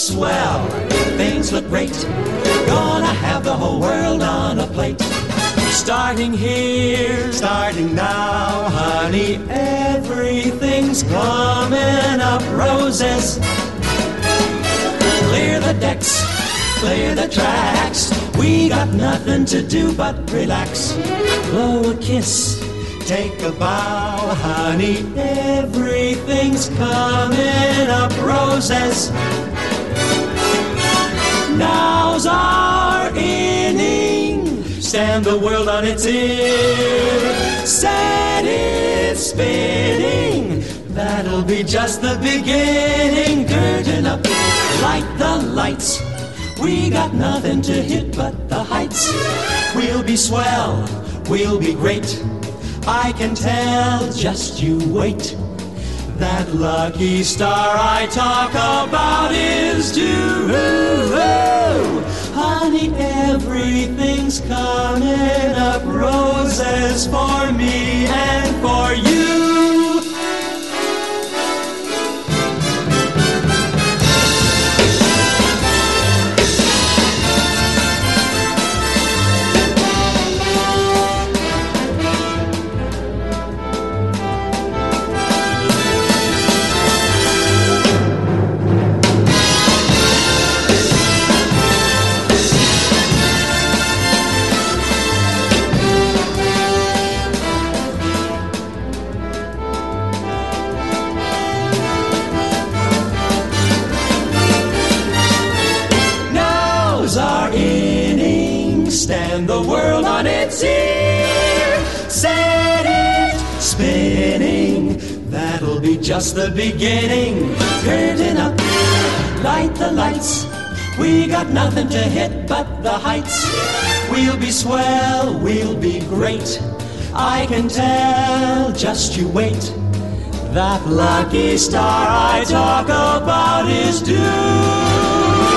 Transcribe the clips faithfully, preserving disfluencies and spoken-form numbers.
swell. Things look great. Gonna have the whole world on a plate. Starting here, starting now, honey, everything's coming up roses. Clear the decks, clear the tracks. We got nothing to do but relax. Blow a kiss, take a bow, honey, everything's coming up roses. Now's our inning. Stand the world on its ear. Set it spinning. That'll be just the beginning. Curtain up, light the lights. We got nothing to hit but the heights. We'll be swell, we'll be great. I can tell, just you wait. That lucky star I talk about is due. Honey, everything's coming up roses for me and for you. Our inning, stand the world on its ear. Set it spinning. That'll be just the beginning. Curtain up, light the lights. We got nothing to hit but the heights. We'll be swell, we'll be great. I can tell, just you wait. That lucky star I talk about is due.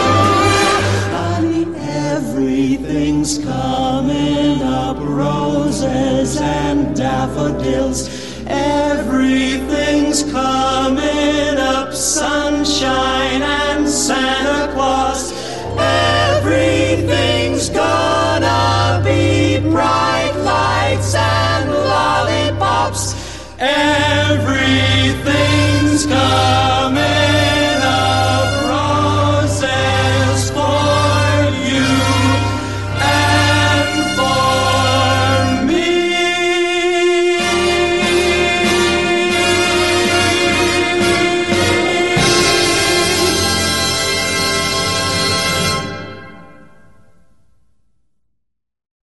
Everything's coming up roses and daffodils. Everything's coming up sunshine and Santa Claus. Everything's gonna be bright lights and lollipops.